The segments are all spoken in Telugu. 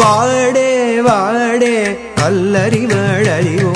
వాడే వాడే అల్లరి వాడరివో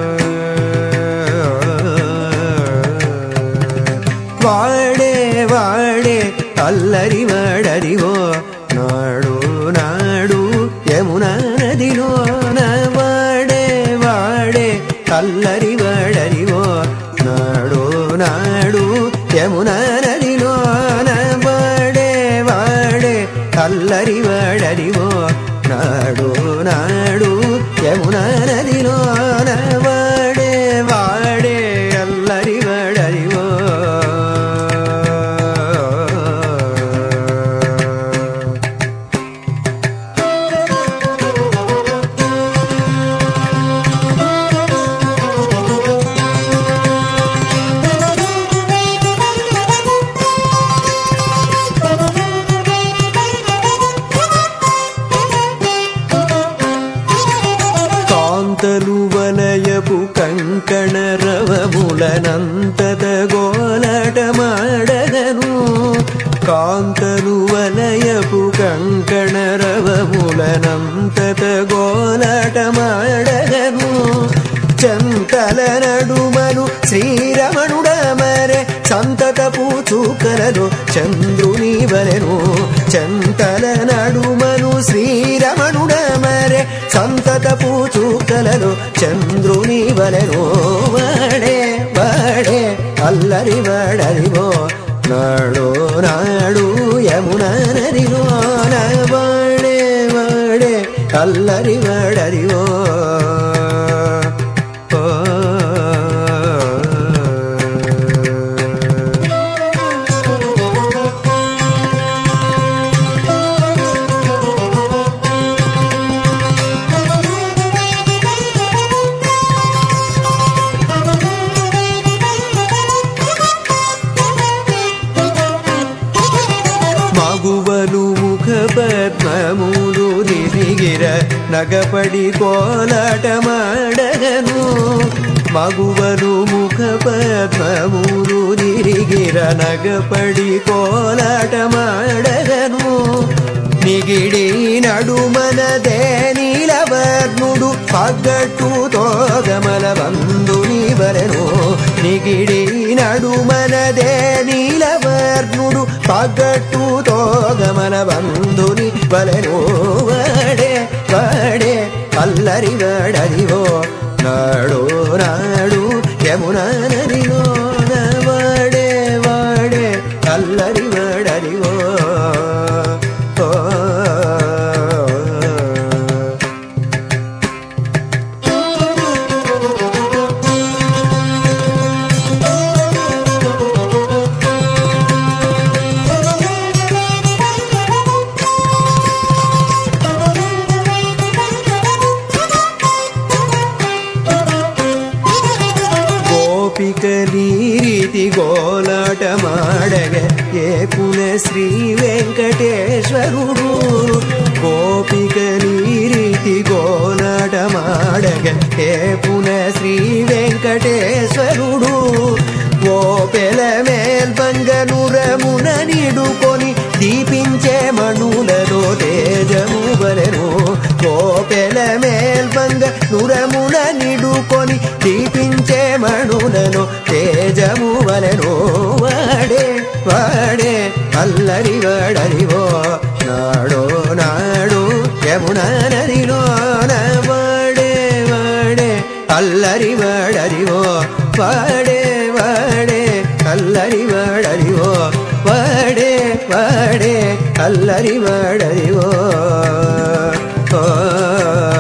వాడే వాడే అల్లరి వాడరివో నాడు నాడు యమునా నదిలోన వాడే వాడే అల్లరి వాడరివో నాడు నాడు యమునా నదిలోన వాడే వాడే అల్లరి వాడరివో నాడు నాడు యమునా నదిలోన వాడే వాడే అల్లరి వాడరివో కాంతలు వలయపు కంకణ రవములనంతద గోలటమాడగను కాంతలు వలయపు కంకణ రవములనంతద గోలటమాడగను చంతల నడుమను శ్రీరమణుడమరే సంతతపు చూకలలో చంద్రుని వలెను చంతల నడుమను శ్రీరమణుడమరే సంతతపు చూకలలో చంద్రుని వలెను వాడే వాడే అల్లరి వాడరివో నాడు నాడు యమునా నదిలోన వాడే వాడే అల్లరి వాడరివో మగువలు ముఖ పద్మములు తిరిగిర నగపడి కోలాటమాడగను మగువలు ముఖ పద్మములు తిరిగిర నగపడి కోలాటమాడగను నిగిడి నడుమనదే నీలవర్ణుడు పగ్గట్టు తోగమల బంధుని వలెను నిగిడి నడుమనదే నీలవర్ణుడు పగ్గట్టు తోగమల బంధుని వలెను వాడే వాడే అల్లరి వాడరివో నాడు నాడు యమునా నదిలోన వాడే వాడే అల్లరి వాడరివో గోపికలీ రీతి గోలాటమాడగ ఏపున శ్రీ వెంకటేశ్వరుడు గోపికలీ రీతి గోలాటమాడగ ఏపున శ్రీ వెంకటేశ్వరుడు ఓ పెల మేల్బంగనురమున నిడుకొని దీపించే మణులలో తేజము వలెను ఓ పెల మేల్బంగనురమున నిడుకొని దీపించే మణులలో తేజము వలెను వాడే వాడే అల్లరి వాడరివో నాడో నాడు యమునా నదిలోన వాడే వాడే అల్లరి వాడరివో వాడే వాడే అల్లరి వాడరివో వాడే వాడే అల్లరి వాడరివో